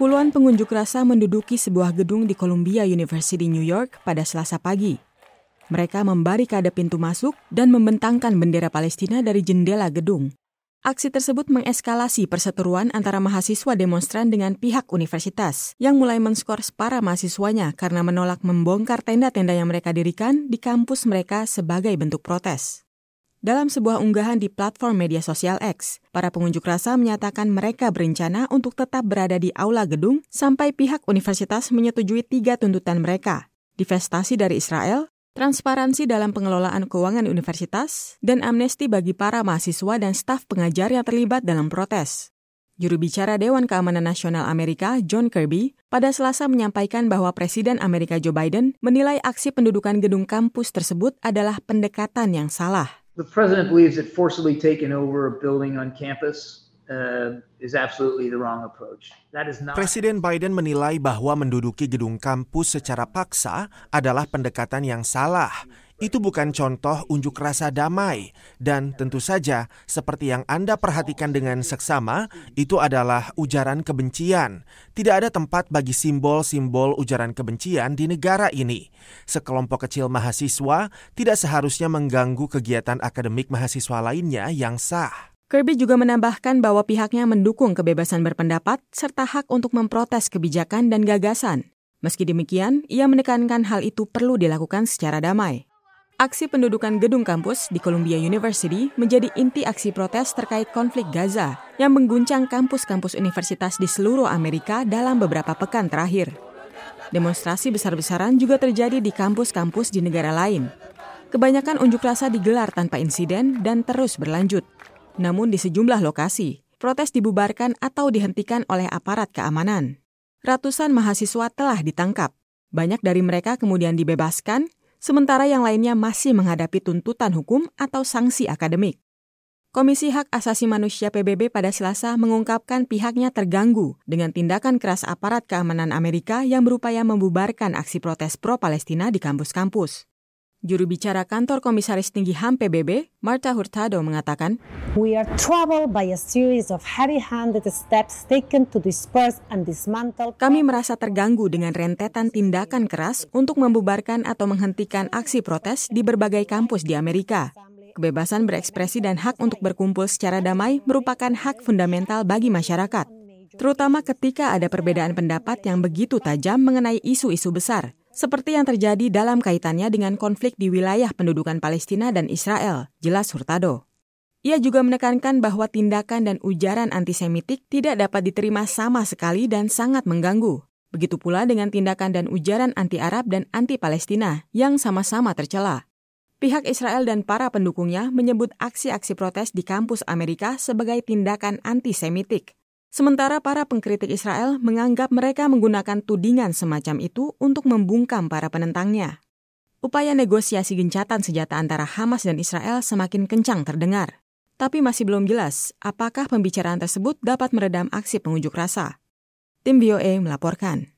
Puluhan pengunjuk rasa menduduki sebuah gedung di Columbia University, New York pada Selasa pagi. Mereka membarikade pintu masuk dan membentangkan bendera Palestina dari jendela gedung. Aksi tersebut mengeskalasi perseteruan antara mahasiswa demonstran dengan pihak universitas yang mulai menskors para mahasiswanya karena menolak membongkar tenda-tenda yang mereka dirikan di kampus mereka sebagai bentuk protes. Dalam sebuah unggahan di platform media sosial X, para pengunjuk rasa menyatakan mereka berencana untuk tetap berada di aula gedung sampai pihak universitas menyetujui 3 tuntutan mereka: divestasi dari Israel, transparansi dalam pengelolaan keuangan universitas, dan amnesti bagi para mahasiswa dan staf pengajar yang terlibat dalam protes. Juru bicara Dewan Keamanan Nasional Amerika, John Kirby, pada Selasa menyampaikan bahwa Presiden Amerika Joe Biden menilai aksi pendudukan gedung kampus tersebut adalah pendekatan yang salah. The president believes that forcibly taking over a building on campus is absolutely the wrong approach. Presiden Biden menilai bahwa menduduki gedung kampus secara paksa adalah pendekatan yang salah. Itu bukan contoh unjuk rasa damai. Dan tentu saja, seperti yang Anda perhatikan dengan seksama, itu adalah ujaran kebencian. Tidak ada tempat bagi simbol-simbol ujaran kebencian di negara ini. Sekelompok kecil mahasiswa tidak seharusnya mengganggu kegiatan akademik mahasiswa lainnya yang sah. Kirby juga menambahkan bahwa pihaknya mendukung kebebasan berpendapat serta hak untuk memprotes kebijakan dan gagasan. Meski demikian, ia menekankan hal itu perlu dilakukan secara damai. Aksi pendudukan gedung kampus di Columbia University menjadi inti aksi protes terkait konflik Gaza yang mengguncang kampus-kampus universitas di seluruh Amerika dalam beberapa pekan terakhir. Demonstrasi besar-besaran juga terjadi di kampus-kampus di negara lain. Kebanyakan unjuk rasa digelar tanpa insiden dan terus berlanjut. Namun di sejumlah lokasi, protes dibubarkan atau dihentikan oleh aparat keamanan. Ratusan mahasiswa telah ditangkap. Banyak dari mereka kemudian dibebaskan, sementara yang lainnya masih menghadapi tuntutan hukum atau sanksi akademik. Komisi Hak Asasi Manusia PBB pada Selasa mengungkapkan pihaknya terganggu dengan tindakan keras aparat keamanan Amerika yang berupaya membubarkan aksi protes pro-Palestina di kampus-kampus. Juru bicara kantor Komisaris Tinggi HAM PBB, Marta Hurtado, mengatakan, "We are troubled by a series of heavy-handed steps taken to disperse and dismantle." Kami merasa terganggu dengan rentetan tindakan keras untuk membubarkan atau menghentikan aksi protes di berbagai kampus di Amerika. Kebebasan berekspresi dan hak untuk berkumpul secara damai merupakan hak fundamental bagi masyarakat, terutama ketika ada perbedaan pendapat yang begitu tajam mengenai isu-isu besar, seperti yang terjadi dalam kaitannya dengan konflik di wilayah pendudukan Palestina dan Israel, jelas Hurtado. Ia juga menekankan bahwa tindakan dan ujaran antisemitik tidak dapat diterima sama sekali dan sangat mengganggu. Begitu pula dengan tindakan dan ujaran anti-Arab dan anti-Palestina yang sama-sama tercela. Pihak Israel dan para pendukungnya menyebut aksi-aksi protes di kampus Amerika sebagai tindakan antisemitik. Sementara para pengkritik Israel menganggap mereka menggunakan tudingan semacam itu untuk membungkam para penentangnya. Upaya negosiasi gencatan senjata antara Hamas dan Israel semakin kencang terdengar. Tapi masih belum jelas apakah pembicaraan tersebut dapat meredam aksi pengunjuk rasa. Tim VOA melaporkan.